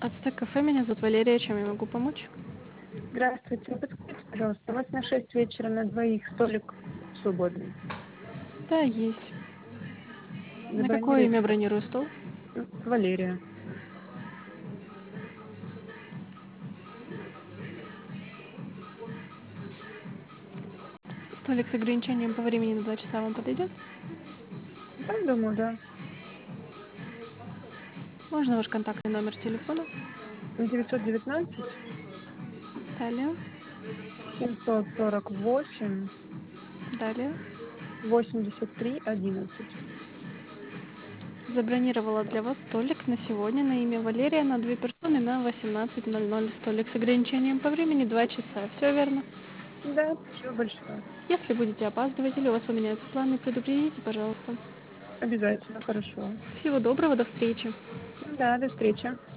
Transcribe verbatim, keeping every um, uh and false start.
Ацтек кафе, меня зовут Валерия, чем я могу помочь? Здравствуйте. Подскажите, пожалуйста, у вас на шесть вечера на двоих столик свободный. Да, есть. На какое Забронируйте, имя пожалуйста. бронирую стол? М, Валерия. Столик с ограничением по времени на два часа вам подойдет? Да, думаю, да. Можно ваш контактный номер телефона? девятьсот девятнадцать Далее, семьсот сорок восемь далее. восемьдесят три одиннадцать. Забронировала для вас столик на сегодня на имя Валерия на две персоны на восемнадцать ноль ноль. Столик с ограничением по времени два часа. Все верно? Да, спасибо большое. Если будете опаздывать или у вас поменяются планы, предупредите, пожалуйста. Обязательно, хорошо. Всего доброго, до встречи. Да, до встречи.